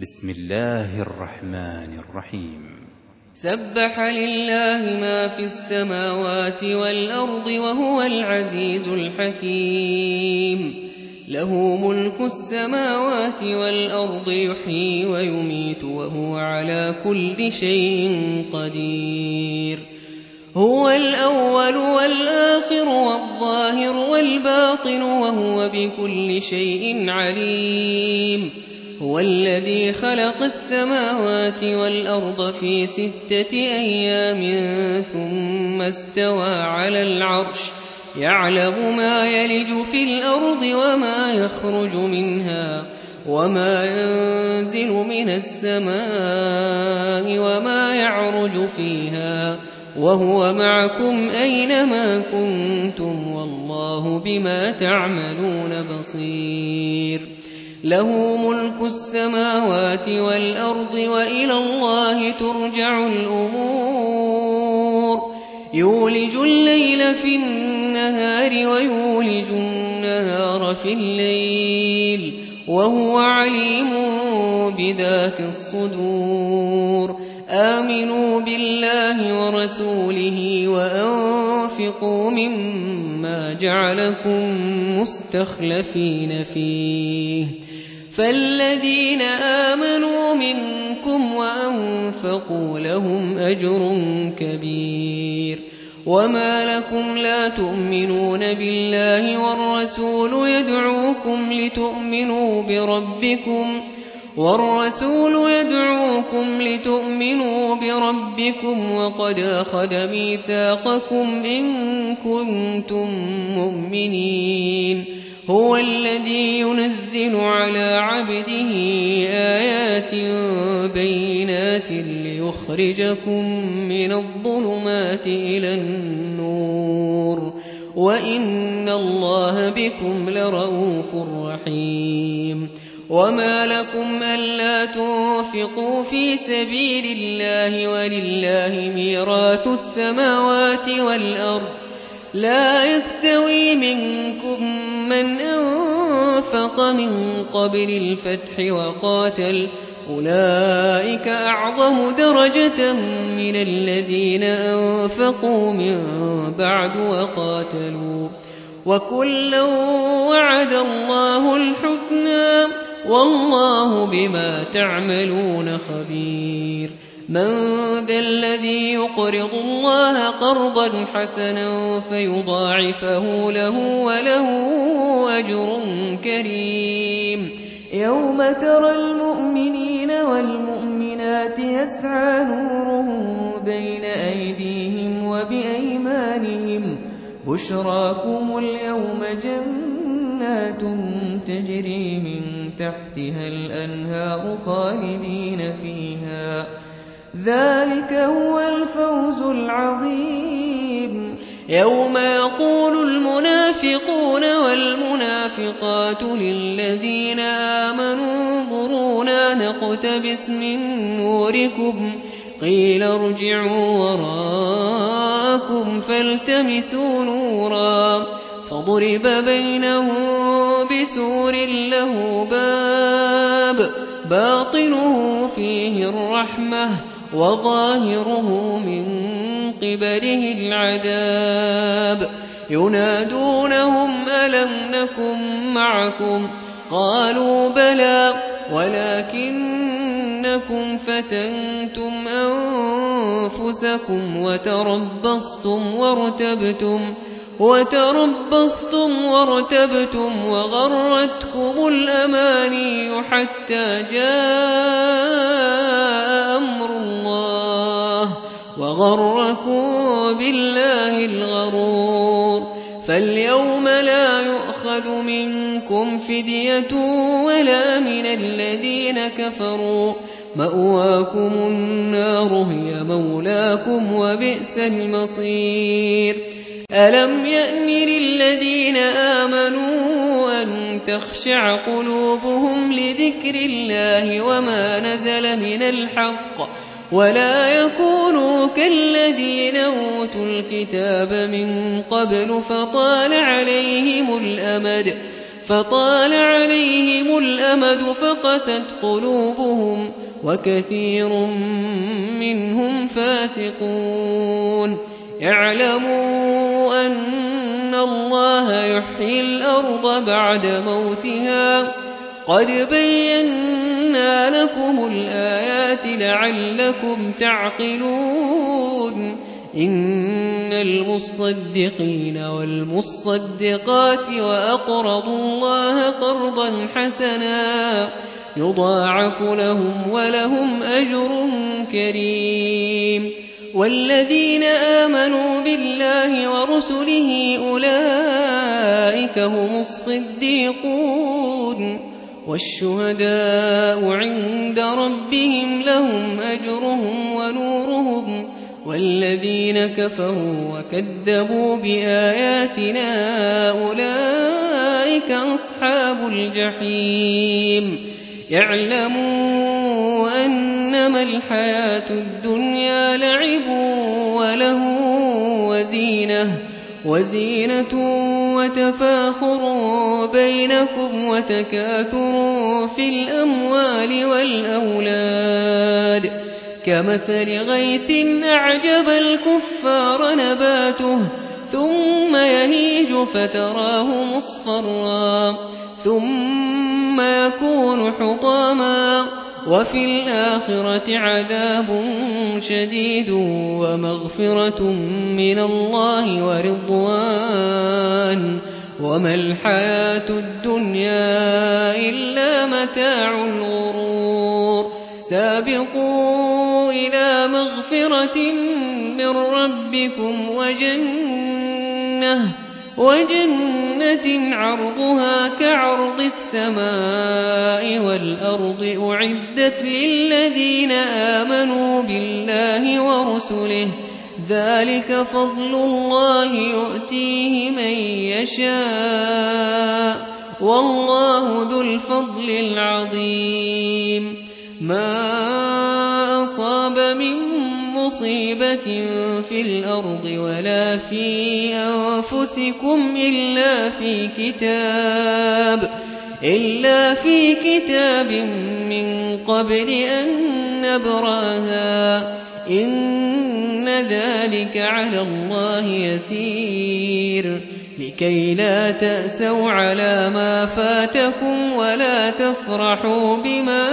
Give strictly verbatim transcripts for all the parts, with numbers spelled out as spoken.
بسم الله الرحمن الرحيم. سبح لله ما في السماوات والأرض وهو العزيز الحكيم. له ملك السماوات والأرض يحيي ويميت وهو على كل شيء قدير. هو الأول والآخر والظاهر والباطن وهو بكل شيء عليم. هو الذي خلق السماوات والأرض في ستة أيام ثم استوى على العرش يعلم ما يلج في الأرض وما يخرج منها وما ينزل من السماء وما يعرج فيها وهو معكم أينما كنتم والله بما تعملون بصير. له ملك السماوات والأرض وإلى الله ترجع الأمور. يولج الليل في النهار ويولج النهار في الليل وهو عليم بذات الصدور. آمنوا بالله ورسوله وأنفقوا مما جعلكم مستخلفين فيه. فالذين آمنوا منكم وأنفقوا لهم أجر كبير. وما لكم لا تؤمنون بالله والرسول يدعوكم لتؤمنوا بربكم والرسول يدعوكم لتؤمنوا بربكم وقد أخذ ميثاقكم إن كنتم مؤمنين. هو الذي ينزل على عبده آيات بينات ليخرجكم من الظلمات إلى النور وإن الله بكم لرءوف رحيم. وما لكم ألا تنفقوا في سبيل الله ولله ميراث السماوات والأرض لا يستوي منكم من أنفق من قبل الفتح وقاتل أولئك أعظم درجة من الذين أنفقوا من بعد وقاتلوا وكلا وعد الله الحسنى والله بما تعملون خبير. من ذا الذي يقرض الله قرضا حسنا فيضاعفه له وله أجر كريم. يوم ترى المؤمنين والمؤمنات يسعى نورهم بين أيديهم وبأيمانهم بشراكم اليوم جنات تجري من تحتها الأنهار خالدين فيها ذلك هو الفوز العظيم. يوم يقول المنافقون والمنافقات للذين آمنوا انظرونا نقتبس من نوركم قيل ارجعوا وراءكم فالتمسوا نورا فضرب بينهم بسور له باب باطنه فيه الرحمة وظاهره من قبله العذاب. ينادونهم ألم نكن معكم قالوا بلى ولكنكم فتنتم أنفسكم وتربصتم وارتبتم وتربصتم وارتبتم وغرتكم الأماني حتى جاء أمر الله وغركم بالله الغرور. فاليوم لا يؤخذ منكم فدية ولا من الذين كفروا مأواكم النار هي مولاكم وبئس المصير. ألم يأن للذين آمنوا أن تخشع قلوبهم لذكر الله وما نزل من الحق ولا يكونوا كالذين أوتوا الكتاب من قبل فطال عليهم الأمد فطال عليهم الأمد فقست قلوبهم وكثير منهم فاسقون اعلموا أن الله يحيي الأرض بعد موتها قد بينا لكم الآيات لعلكم تعقلون إن المصدقين والمصدقات وأقرضوا الله قرضا حسنا يضاعف لهم ولهم أجر كريم والذين آمنوا بالله ورسله أولئك هم الصديقون والشهداء عند ربهم لهم أجرهم ونورهم والذين كفروا وكذبوا بآياتنا أولئك أصحاب الجحيم اعلموا أنما الحياة الدنيا لعب وله وزينة وزينة وتفاخر بينكم وتكاثر في الأموال والأولاد كمثل غيث أعجب الكفار نباته ثم يهيج فتراه مصفرا ثم يكون حطاما وفي الآخرة عذاب شديد ومغفرة من الله ورضوان وما الحياة الدنيا إلا متاع الغرور سابقوا إلى مغفرة من ربكم وجنة وجنة عرضها كعرض السماء والأرض أعدت للذين آمنوا بالله ورسله ذلك فضل الله يؤتيه من يشاء والله ذو الفضل العظيم ما أصاب من مصيبة في الأرض ولا في أنفسكم إلا في كتاب إلا في كتاب من قبل أن نبرأها إن ذلك على الله يسير لكي لا تأسوا على ما فاتكم ولا تفرحوا بما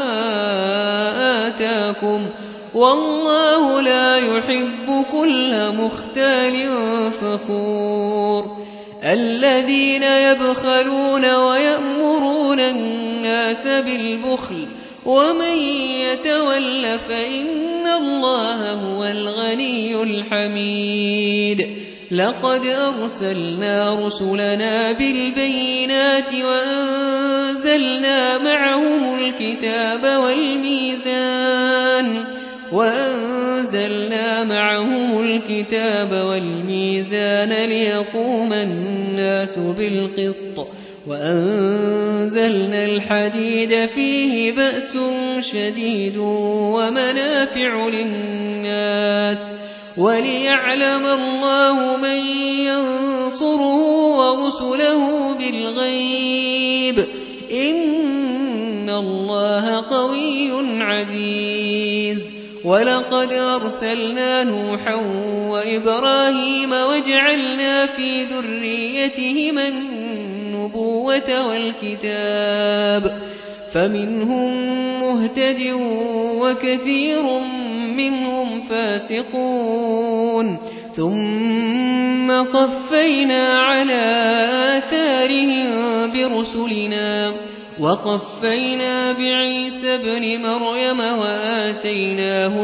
آتاكم والله لا يحب كل مختال فخور الذين يبخلون ويأمرون الناس بالبخل ومن يتول فإن الله هو الغني الحميد لقد أرسلنا رسلنا بالبينات وأنزلنا معهم الكتاب والميزان وأنزلنا معهم الكتاب والميزان ليقوم الناس بالقسط وأنزلنا الحديد فيه بأس شديد ومنافع للناس وليعلم الله من ينصره ورسله بالغيب إن الله قوي عزيز ولقد أرسلنا نوحا وإبراهيم وجعلنا في ذريتهما النبوة والكتاب فمنهم مهتد وكثير منهم فاسقون ثم قفينا على آثارهم برسلنا وقفينا بعيسى ابن مريم وآتيناه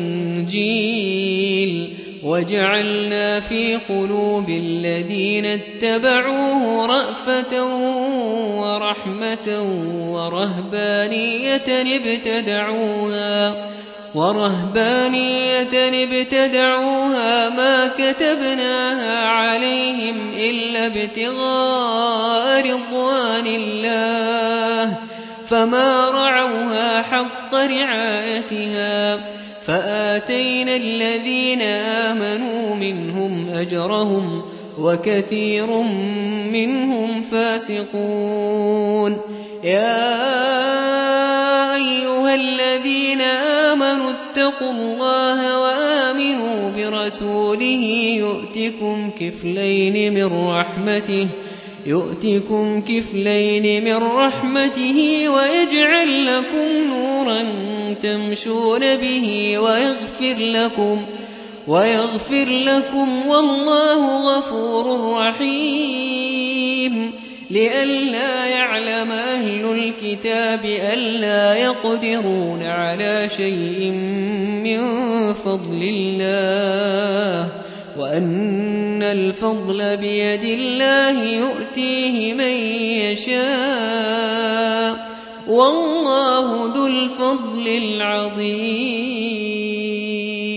الإنجيل وجعلنا في قلوب الذين اتبعوه رأفة ورحمة ورهبانية ابتدعوها ورهبانية ابتدعوها ما كتبناها عليهم إلا ابتغاء رضوان الله فما رعوها حق رعايتها فآتينا الذين آمنوا منهم أجرهم وكثير منهم فاسقون. يا أيها الذين آمنوا اتقوا الله وآمنوا برسوله يؤتكم كفلين من رحمته يؤتكم كفلين من رحمته ويجعل لكم نورا تمشون به ويغفر لكم ويغفر لكم والله غفور رحيم. لئلا يعلم أهل الكتاب ألا يقدرون على شيء من فضل الله وأن الفضل بيد الله يؤتيه من يشاء والله ذو الفضل العظيم.